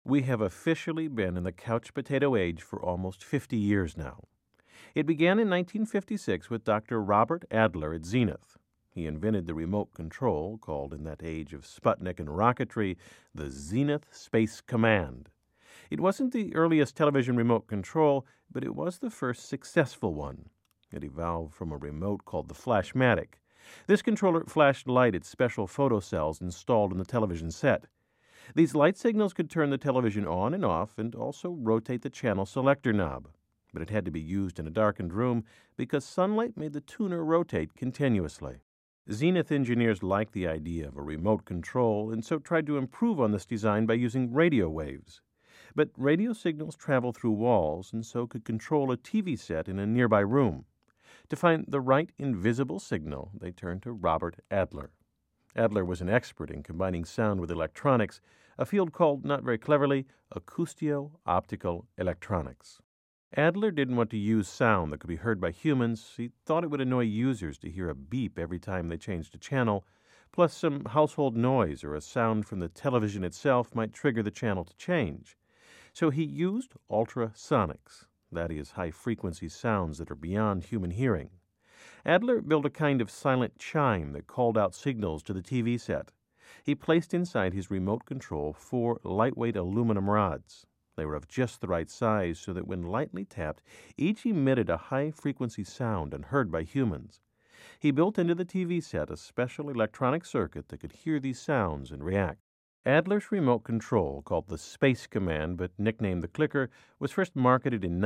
We have officially been in the couch potato age for almost 50 years now. It began in 1956 with Dr. Robert Adler at Zenith. He invented the remote control, called in that age of Sputnik and rocketry, the Zenith Space Command. It wasn't the earliest television remote control, but it was the first successful one. It evolved from a remote called the Flashmatic. This controller flashed light at special photocells installed in the television set. These light signals could turn the television on and off and also rotate the channel selector knob. But it had to be used in a darkened room because sunlight made the tuner rotate continuously. Zenith engineers liked the idea of a remote control and so tried to improve on this design by using radio waves. But radio signals travel through walls and so could control a TV set in a nearby room. To find the right invisible signal, they turned to Robert Adler. Adler was an expert in combining sound with electronics, a field called, not very cleverly, acoustio-optical electronics. Adler didn't want to use sound that could be heard by humans. He thought it would annoy users to hear a beep every time they changed a channel, plus some household noise or a sound from the television itself might trigger the channel to change. So he used ultrasonics, that is, high-frequency sounds that are beyond human hearing. Adler built a kind of silent chime that called out signals to the TV set. He placed inside his remote control 4 lightweight aluminum rods. They were of just the right size so that when lightly tapped, each emitted a high-frequency sound and heard by humans. He built into the TV set a special electronic circuit that could hear these sounds and react. Adler's remote control, called the Space Command but nicknamed the Clicker, was first marketed in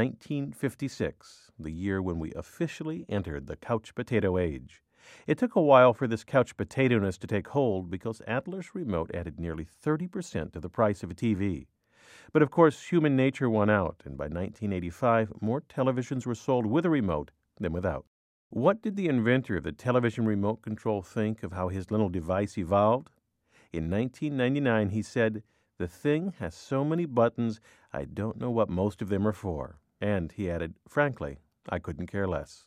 1956, the year when we officially entered the couch potato age. It took a while for this couch potato-ness to take hold because Adler's remote added nearly 30% to the price of a TV. But of course, human nature won out, and by 1985, more televisions were sold with a remote than without. What did the inventor of the television remote control think of how his little device evolved? In 1999, he said, "The thing has so many buttons, I don't know what most of them are for." And he added, "Frankly, I couldn't care less."